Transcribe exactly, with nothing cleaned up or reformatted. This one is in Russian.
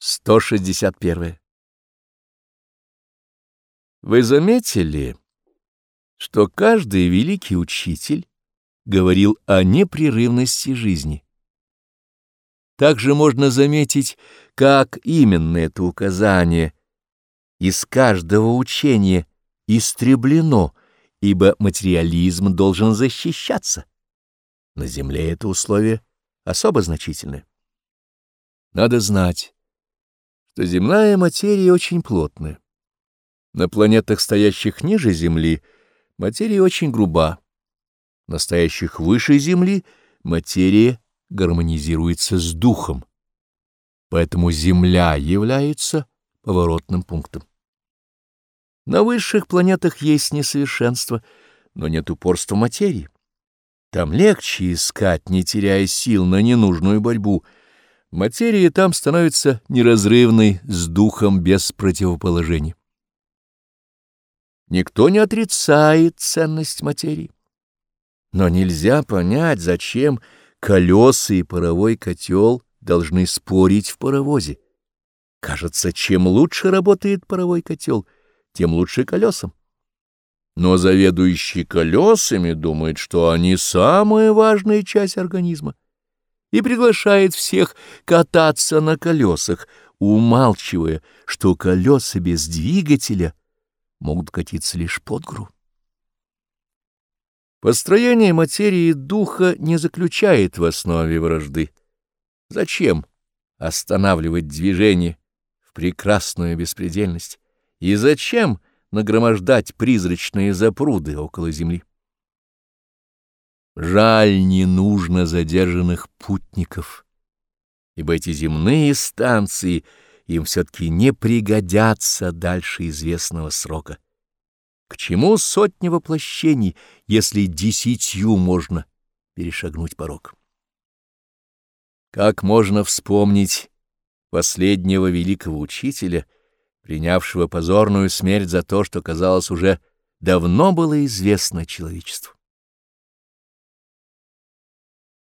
сто шестьдесят один. Вы заметили, что каждый великий учитель говорил о непрерывности жизни? Также можно заметить, как именно это указание из каждого учения истреблено, ибо материализм должен защищаться. На Земле это условие особо значительное. Надо знать, что земная материя очень плотная. На планетах, стоящих ниже Земли, материя очень груба. На стоящих выше Земли материя гармонизируется с духом. Поэтому Земля является поворотным пунктом. На высших планетах есть несовершенство, но нет упорства материи. Там легче искать, не теряя сил на ненужную борьбу. Материя там становится неразрывной с духом без противоположения. Никто не отрицает ценность материи. Но нельзя понять, зачем колеса и паровой котел должны спорить в паровозе. Кажется, чем лучше работает паровой котел, тем лучше колесам. Но заведующий колесами думает, что они самая важная часть организма, и приглашает всех кататься на колесах, умалчивая, что колеса без двигателя могут катиться лишь под гору. Построение материи духа не заключает в основе вражды. Зачем останавливать движение в прекрасную беспредельность? И зачем нагромождать призрачные запруды около земли? Жаль, не нужно задержанных путников, ибо эти земные станции им все-таки не пригодятся дальше известного срока. К чему сотни воплощений, если десятью можно перешагнуть порог? Как можно вспомнить последнего великого учителя, принявшего позорную смерть за то, что, казалось, уже давно было известно человечеству?